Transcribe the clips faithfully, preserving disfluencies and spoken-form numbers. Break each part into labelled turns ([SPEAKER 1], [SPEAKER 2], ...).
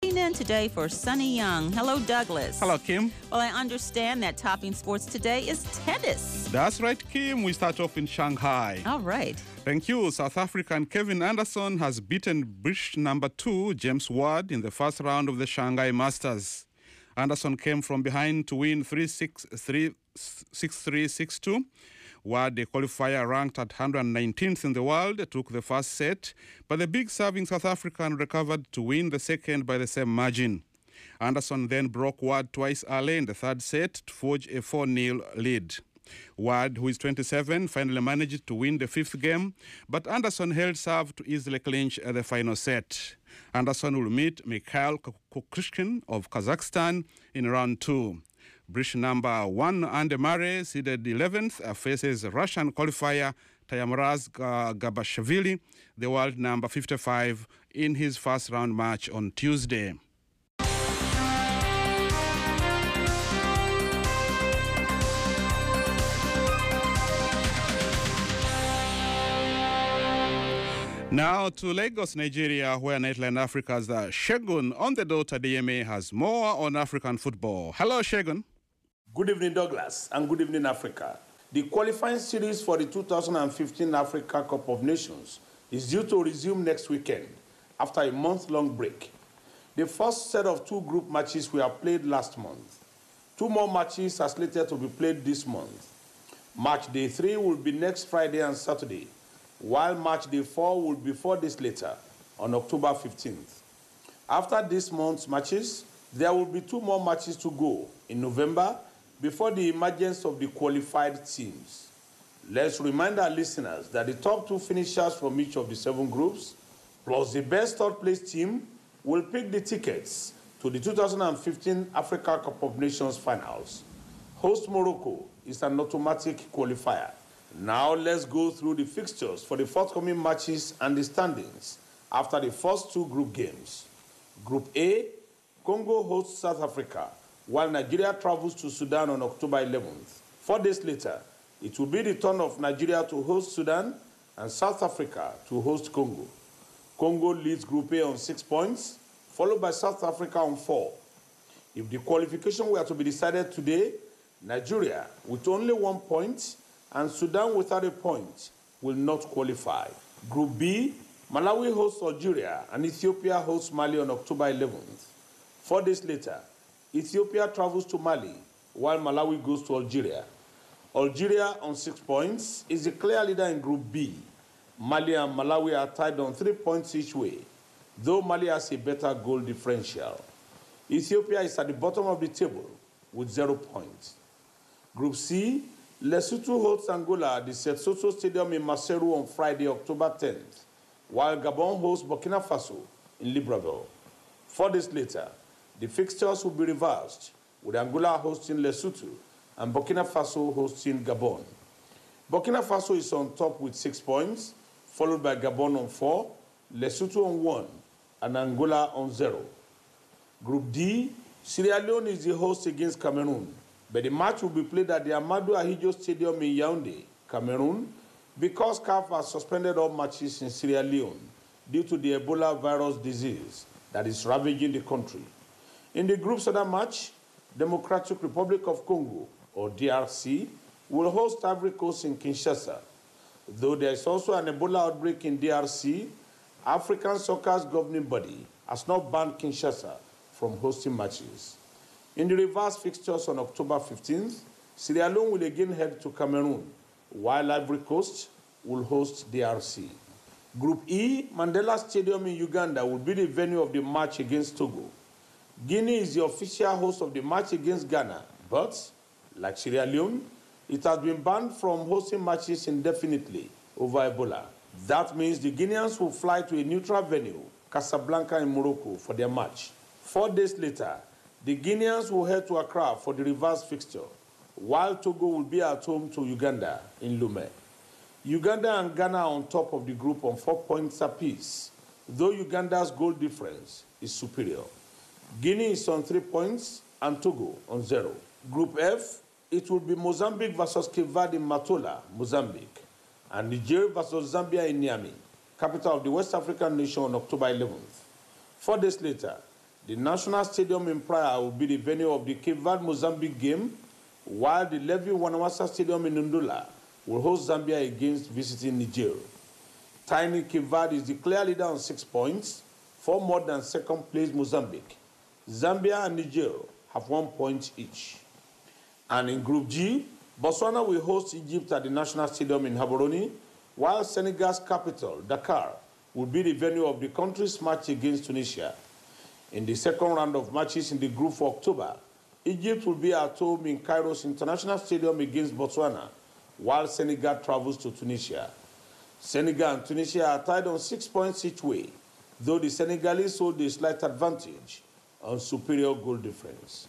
[SPEAKER 1] tuning in today for Sunny Young. Hello, Douglas.
[SPEAKER 2] Hello, Kim.
[SPEAKER 1] Well, I understand that topping sports today is tennis.
[SPEAKER 2] That's right, Kim. We start off in Shanghai.
[SPEAKER 1] All right.
[SPEAKER 2] Thank you. South African Kevin Anderson has beaten British number two James Ward in the first round of the Shanghai Masters. Anderson came from behind to win three six, three six three, six two. Ward, the qualifier ranked at one hundred nineteenth in the world, took the first set, but the big serving South African recovered to win the second by the same margin. Anderson then broke Ward twice early in the third set to forge a four nil lead. Ward, who is twenty-seven, finally managed to win the fifth game, but Anderson held serve to easily clinch the final set. Anderson will meet Mikhail Kukushkin of Kazakhstan in round two. British number one Andy Murray, seeded eleventh, faces Russian qualifier Tyamuraz Gabashvili, the world number fifty-five, in his first round match on Tuesday. Now to Lagos, Nigeria, where Nightline Africa's uh, Shegun on the dot at D M A has more on African football. Hello, Shegun.
[SPEAKER 3] Good evening, Douglas, and good evening, Africa. The qualifying series for the two thousand fifteen Africa Cup of Nations is due to resume next weekend after a month-long break. The first set of two group matches were played last month. Two more matches are slated to be played this month. Match day three will be next Friday and Saturday, while match day four will be four days later, on October fifteenth. After this month's matches, there will be two more matches to go in November before the emergence of the qualified teams. Let's remind our listeners that the top two finishers from each of the seven groups, plus the best third-place team, will pick the tickets to the two thousand fifteen Africa Cup of Nations finals. Host Morocco is an automatic qualifier. Now let's go through the fixtures for the forthcoming matches and the standings after the first two group games. Group A, Congo hosts South Africa, while Nigeria travels to Sudan on October eleventh. Four days later, it will be the turn of Nigeria to host Sudan and South Africa to host Congo. Congo leads Group A on six points, followed by South Africa on four. If the qualification were to be decided today, Nigeria, with only one point, and Sudan without a point, will not qualify. Group B, Malawi hosts Algeria and Ethiopia hosts Mali on October eleventh. Four days later, Ethiopia travels to Mali, while Malawi goes to Algeria. Algeria, on six points, is the clear leader in Group B. Mali and Malawi are tied on three points each way, though Mali has a better goal differential. Ethiopia is at the bottom of the table with zero points. Group C, Lesotho hosts Angola at the Setsoto Stadium in Maseru on Friday, October tenth, while Gabon hosts Burkina Faso in Libreville. Four days later, the fixtures will be reversed, with Angola hosting Lesotho and Burkina Faso hosting Gabon. Burkina Faso is on top with six points, followed by Gabon on four, Lesotho on one, and Angola on zero. Group D, Sierra Leone is the host against Cameroon, but the match will be played at the Amadou Ahidjo Stadium in Yaoundé, Cameroon, because C A F has suspended all matches in Sierra Leone due to the Ebola virus disease that is ravaging the country. In the group's other match, Democratic Republic of Congo, or D R C, will host Ivory Coast in Kinshasa. Though there is also an Ebola outbreak in D R C, African Soccer's governing body has not banned Kinshasa from hosting matches. In the reverse fixtures on October fifteenth, Sierra Leone will again head to Cameroon, while Ivory Coast will host D R C. Group E, Mandela Stadium in Uganda will be the venue of the match against Togo. Guinea is the official host of the match against Ghana, but, like Sierra Leone, it has been banned from hosting matches indefinitely over Ebola. That means the Guineans will fly to a neutral venue, Casablanca in Morocco, for their match. Four days later, the Guineans will head to Accra for the reverse fixture, while Togo will be at home to Uganda in Lomé. Uganda and Ghana are on top of the group on four points apiece, though Uganda's goal difference is superior. Guinea is on three points and Togo on zero. Group F, it will be Mozambique versus Cape Verde in Matola, Mozambique, and Nigeria versus Zambia in Niamey, capital of the West African nation, on October eleventh. Four days later, The National Stadium in Praia will be the venue of the Cape Verde-Mozambique game, while the Levi Wanawasa Stadium in Ndula will host Zambia against visiting Niger. Tiny Cape Verde is the clear leader on six points, four more than second-place Mozambique. Zambia and Niger have one point each. And in Group G, Botswana will host Egypt at the National Stadium in Gaborone, while Senegal's capital, Dakar, will be the venue of the country's match against Tunisia. In the second round of matches in the group for October, Egypt will be at home in Cairo's International Stadium against Botswana, while Senegal travels to Tunisia. Senegal and Tunisia are tied on six points each way, though the Senegalese hold a slight advantage on superior goal difference.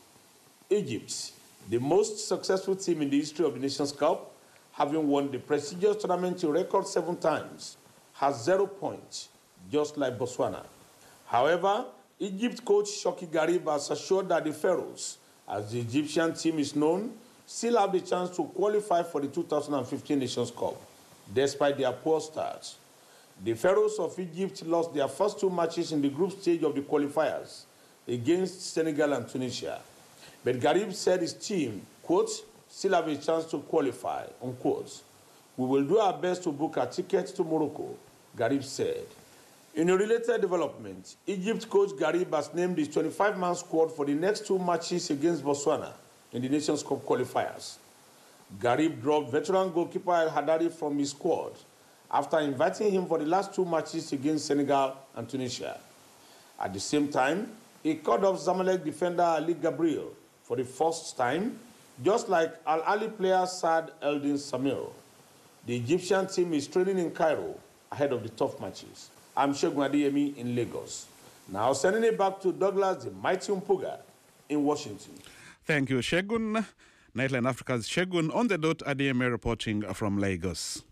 [SPEAKER 3] Egypt, the most successful team in the history of the Nations Cup, having won the prestigious tournament a record seven times, has zero points, just like Botswana. However, Egypt coach Shoki Garib has assured that the Pharaohs, as the Egyptian team is known, still have the chance to qualify for the two thousand fifteen Nations Cup, despite their poor start. The Pharaohs of Egypt lost their first two matches in the group stage of the qualifiers against Senegal and Tunisia. But Garib said his team, quote, still have a chance to qualify, unquote. We will do our best to book a ticket to Morocco, Garib said. In a related development, Egypt coach Garib has named his twenty-five man squad for the next two matches against Botswana in the Nations Cup qualifiers. Garib dropped veteran goalkeeper El Hadari from his squad after inviting him for the last two matches against Senegal and Tunisia. At the same time, he called up Zamalek defender Ali Gabriel for the first time, just like Al Ali player Saad Eldin Samir. The Egyptian team is training in Cairo ahead of the tough matches. I'm Segun Adeyemi in Lagos. Now sending it back to Douglas the Mighty Mpuga in Washington.
[SPEAKER 2] Thank you, Shegun. Nightline Africa's Shegun on the dot, Adeyemi reporting from Lagos.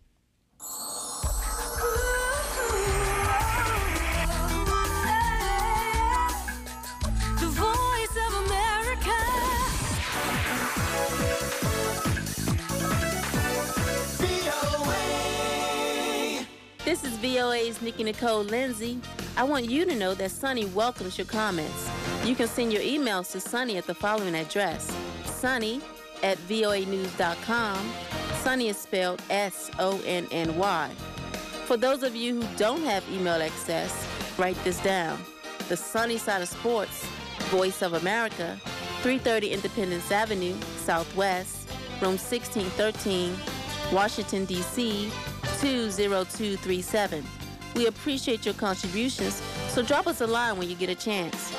[SPEAKER 4] This is V O A's Nikki Nicole Lindsay. I want you to know that Sunny welcomes your comments. You can send your emails to Sunny at the following address: sunny at V O A news dot com. Sunny is spelled S O N N Y. For those of you who don't have email access, write this down. The Sunny Side of Sports, Voice of America, three thirty Independence Avenue, Southwest, room sixteen thirteen, Washington, D C, two zero two three seven. We appreciate your contributions, so drop us a line when you get a chance.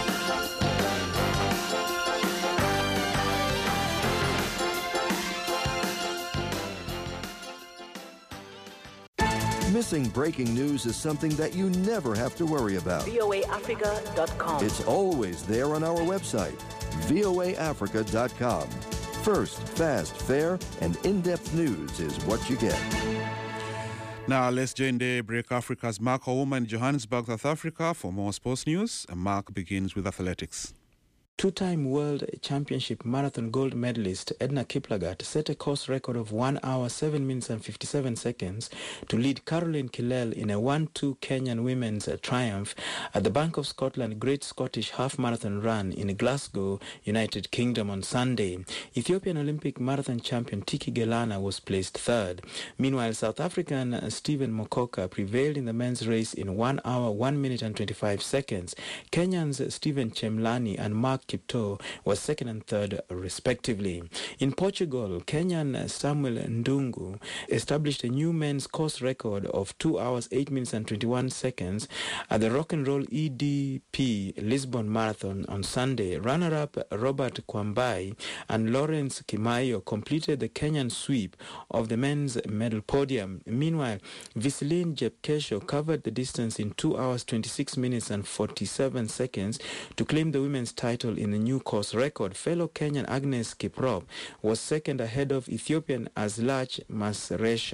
[SPEAKER 5] Missing breaking news is something that you never have to worry about.
[SPEAKER 6] V O A Africa dot com.
[SPEAKER 5] It's always there on our website, V O A Africa dot com. First, fast, fair, and in-depth news is what you get.
[SPEAKER 2] Now let's join Daybreak Africa's Mark Ouma in Johannesburg, South Africa for more sports news. And Mark begins with athletics.
[SPEAKER 7] Two-time World Championship Marathon gold medalist Edna Kiplagat set a course record of one hour, seven minutes and fifty-seven seconds to lead Caroline Kilel in a one two Kenyan women's triumph at the Bank of Scotland Great Scottish Half Marathon Run in Glasgow, United Kingdom on Sunday. Ethiopian Olympic marathon champion Tiki Gelana was placed third. Meanwhile, South African Stephen Mokoka prevailed in the men's race in one hour, one minute and twenty-five seconds. Kenyans Stephen Chemlani and Mark Kipto was second and third respectively. In Portugal, Kenyan Samuel Ndungu established a new men's course record of two hours, eight minutes and twenty-one seconds at the Rock and Roll E D P Lisbon Marathon on Sunday. Runner-up Robert Kwambai and Lawrence Kimayo completed the Kenyan sweep of the men's medal podium. Meanwhile, Viseline Jepkesho covered the distance in two hours, twenty-six minutes and forty-seven seconds to claim the women's title in the new course record. Fellow Kenyan Agnes Kiprop was second ahead of Ethiopian Azlach Masresha.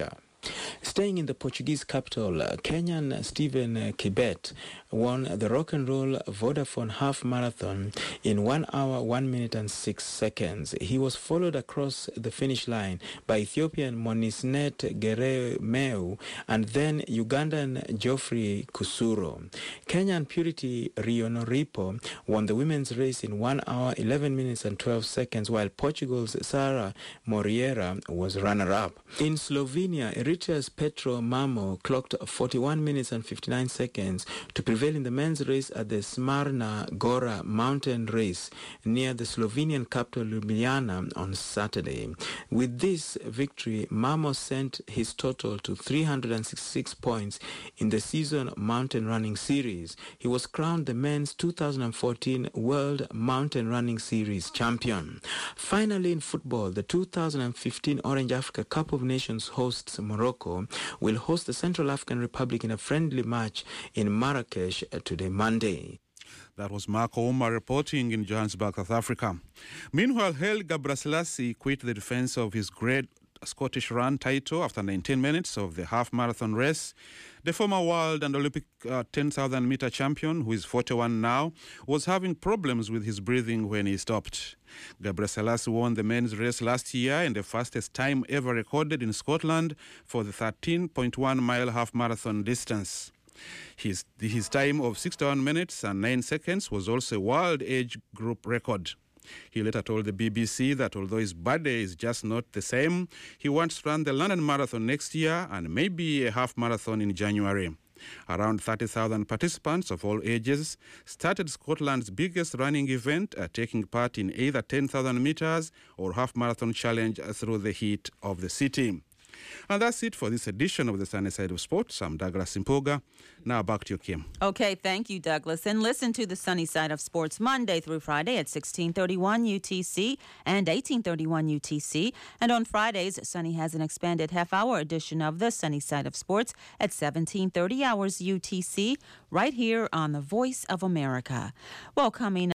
[SPEAKER 7] Staying in the Portuguese capital, uh, Kenyan Stephen uh, Kibet won the Rock and Roll Vodafone Half Marathon in one hour, one minute and six seconds. He was followed across the finish line by Ethiopian Monisnet Geremeu and then Ugandan Geoffrey Kusuro. Kenyan Purity Rionoripo won the women's race in one hour, eleven minutes and twelve seconds, while Portugal's Sara Moriera was runner-up. In Slovenia, Eritrea's Petro Mamo clocked forty-one minutes and fifty-nine seconds to prevail in the men's race at the Smarna Gora mountain race near the Slovenian capital Ljubljana on Saturday. With this victory, Mamo sent his total to three hundred sixty-six points in the season mountain running series. He was crowned the men's two thousand fourteen World Mountain Running Series champion. Finally, in football, the two thousand fifteen Orange Africa Cup of Nations hosts Morocco will host the Central African Republic in a friendly match in Marrakesh today, Monday.
[SPEAKER 2] That was Marco Uma reporting in Johannesburg, South Africa. Meanwhile, Haile Gebrselassie quit the defense of his Great Scottish Run title after nineteen minutes of the half-marathon race. The former world and Olympic uh, ten thousand meter champion, who is forty-one now, was having problems with his breathing when he stopped. Gebrselassie won the men's race last year in the fastest time ever recorded in Scotland for the thirteen point one mile half-marathon distance. His, his time of sixty-one minutes and nine seconds was also a world age group record. He later told the B B C that although his birthday is just not the same, he wants to run the London Marathon next year and maybe a half marathon in January. Around thirty thousand participants of all ages started Scotland's biggest running event, uh, taking part in either ten thousand meters or half marathon challenge through the heat of the city. And that's it for this edition of the Sunny Side of Sports. I'm Douglas Impoga. Now back to you, Kim.
[SPEAKER 1] Okay, thank you, Douglas. And listen to the Sunny Side of Sports Monday through Friday at sixteen thirty-one U T C and eighteen thirty-one U T C. And on Fridays, Sunny has an expanded half-hour edition of the Sunny Side of Sports at seventeen thirty hours U T C, right here on the Voice of America. Well, coming